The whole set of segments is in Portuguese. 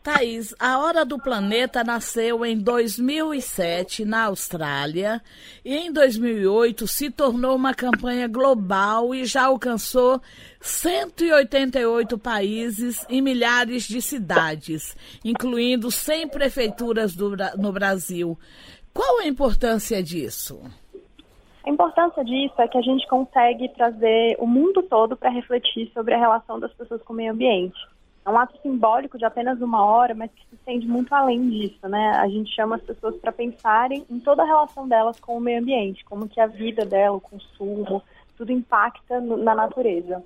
Thaís, a Hora do Planeta nasceu em 2007 na Austrália e em 2008 se tornou uma campanha global e já alcançou 188 países e milhares de cidades, incluindo 100 prefeituras no Brasil. Qual a importância disso? A importância disso é que a gente consegue trazer o mundo todo para refletir sobre a relação das pessoas com o meio ambiente. É um ato simbólico de apenas 1 hora, mas que se estende muito além disso, né? A gente chama as pessoas para pensarem em toda a relação delas com o meio ambiente, como que a vida dela, o consumo, tudo impacta na natureza.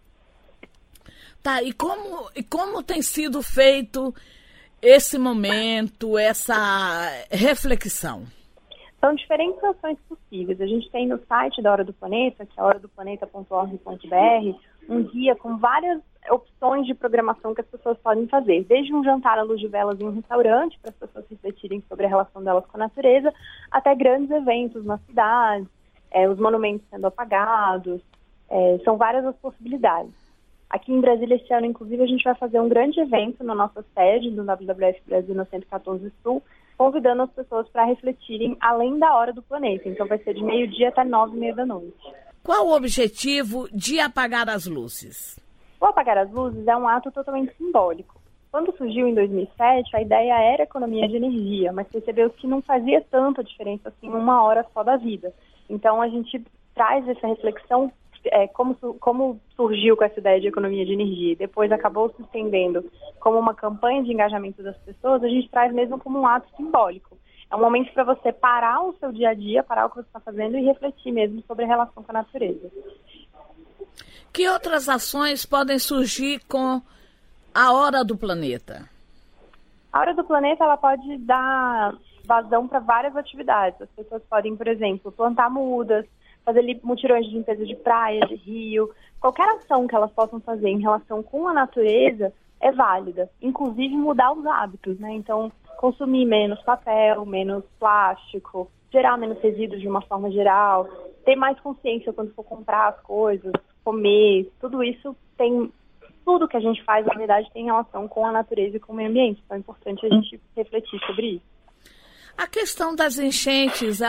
Tá, e como tem sido feito esse momento, essa reflexão? São diferentes ações possíveis. A gente tem no site da Hora do Planeta, que é horadoplaneta.org.br, um guia com várias opções de programação que as pessoas podem fazer. Desde um jantar à luz de velas em um restaurante, para as pessoas refletirem sobre a relação delas com a natureza, até grandes eventos na cidade, os monumentos sendo apagados, são várias as possibilidades. Aqui em Brasília, esse ano, inclusive, a gente vai fazer um grande evento na nossa sede do WWF Brasil no 114 Sul, convidando as pessoas para refletirem além da Hora do Planeta. Então vai ser de 12h até 9h30 da noite. Qual o objetivo de apagar as luzes? O apagar as luzes é um ato totalmente simbólico. Quando surgiu em 2007, a ideia era economia de energia, mas percebeu que não fazia tanta diferença assim 1 hora só da vida. Então a gente traz essa reflexão, como surgiu com essa ideia de economia de energia, depois acabou se estendendo como uma campanha de engajamento das pessoas, a gente traz mesmo como um ato simbólico. É um momento para você parar o seu dia a dia, parar o que você está fazendo e refletir mesmo sobre a relação com a natureza. Que outras ações podem surgir com a Hora do Planeta? A Hora do Planeta ela pode dar vazão para várias atividades. As pessoas podem, por exemplo, plantar mudas, fazer mutirões de limpeza de praia, de rio. Qualquer ação que elas possam fazer em relação com a natureza é válida. Inclusive mudar os hábitos, né? Então, consumir menos papel, menos plástico, gerar menos resíduos de uma forma geral, ter mais consciência quando for comprar as coisas, comer, tudo isso tudo que a gente faz, na verdade, tem relação com a natureza e com o meio ambiente. Então é importante a gente refletir sobre isso. A questão das enchentes,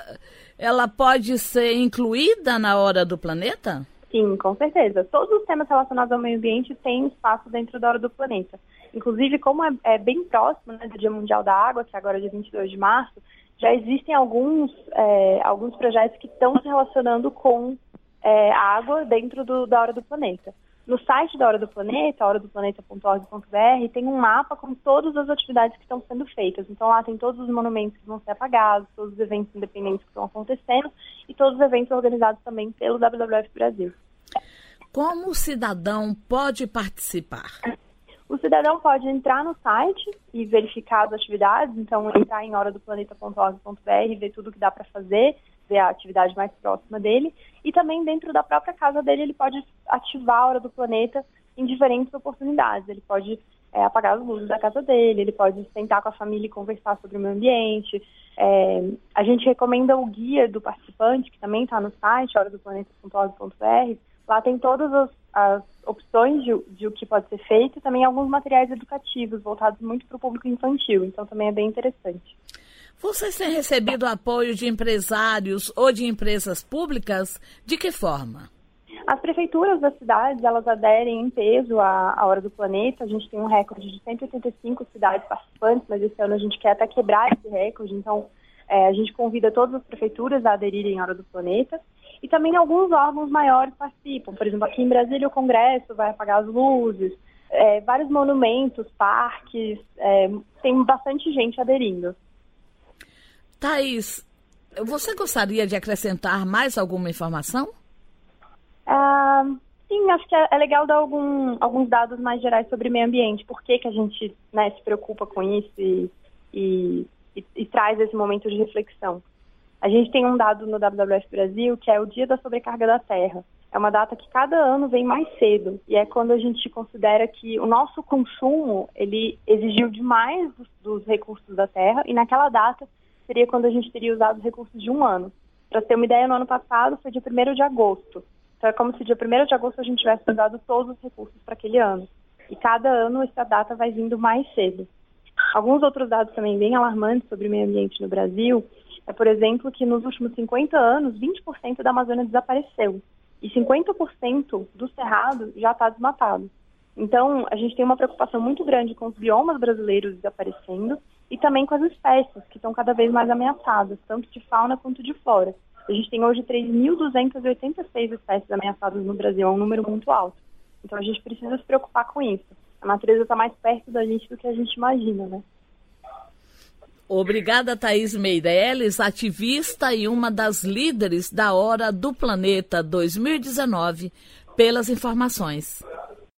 ela pode ser incluída na Hora do Planeta? Sim, com certeza. Todos os temas relacionados ao meio ambiente têm espaço dentro da Hora do Planeta. Inclusive, como é bem próximo, né, do Dia Mundial da Água, que é agora dia 22 de março, já existem alguns projetos que estão se relacionando com água dentro da Hora do Planeta. No site da Hora do Planeta, horadoplaneta.org.br, tem um mapa com todas as atividades que estão sendo feitas. Então lá tem todos os monumentos que vão ser apagados, todos os eventos independentes que estão acontecendo e todos os eventos organizados também pelo WWF Brasil. Como o cidadão pode participar? O cidadão pode entrar no site e verificar as atividades, então entrar em horadoplaneta.org.br, ver tudo que dá para fazer, ver a atividade mais próxima dele, e também dentro da própria casa dele ele pode ativar a Hora do Planeta em diferentes oportunidades. Ele pode apagar as luzes da casa dele, ele pode sentar com a família e conversar sobre o meio ambiente. A gente recomenda o guia do participante, que também está no site, horadoplaneta.org.br. Lá tem todas as opções de o que pode ser feito e também alguns materiais educativos voltados muito para o público infantil, então também é bem interessante. Vocês têm recebido apoio de empresários ou de empresas públicas? De que forma? As prefeituras das cidades, elas aderem em peso à Hora do Planeta. A gente tem um recorde de 185 cidades participantes, mas esse ano a gente quer até quebrar esse recorde. Então, a gente convida todas as prefeituras a aderirem à Hora do Planeta. E também alguns órgãos maiores participam. Por exemplo, aqui em Brasília o Congresso vai apagar as luzes. Vários monumentos, parques, tem bastante gente aderindo. Thaís, você gostaria de acrescentar mais alguma informação? Sim, acho que é legal dar alguns dados mais gerais sobre meio ambiente. Por que a gente, né, se preocupa com isso e traz esse momento de reflexão. A gente tem um dado no WWF Brasil que é o Dia da Sobrecarga da Terra. É uma data que cada ano vem mais cedo e é quando a gente considera que o nosso consumo ele exigiu demais dos recursos da Terra e naquela data seria quando a gente teria usado os recursos de um ano. Para ter uma ideia, no ano passado foi dia 1º de agosto. Então é como se dia 1º de agosto a gente tivesse usado todos os recursos para aquele ano. E cada ano essa data vai vindo mais cedo. Alguns outros dados também bem alarmantes sobre o meio ambiente no Brasil é, por exemplo, que nos últimos 50 anos, 20% da Amazônia desapareceu. E 50% do cerrado já está desmatado. Então, a gente tem uma preocupação muito grande com os biomas brasileiros desaparecendo e também com as espécies, que estão cada vez mais ameaçadas, tanto de fauna quanto de flora. A gente tem hoje 3.286 espécies ameaçadas no Brasil, é um número muito alto. Então, a gente precisa se preocupar com isso. A natureza está mais perto da gente do que a gente imagina, né? Obrigada, Thaís Meireles, ativista e uma das líderes da Hora do Planeta 2019, pelas informações.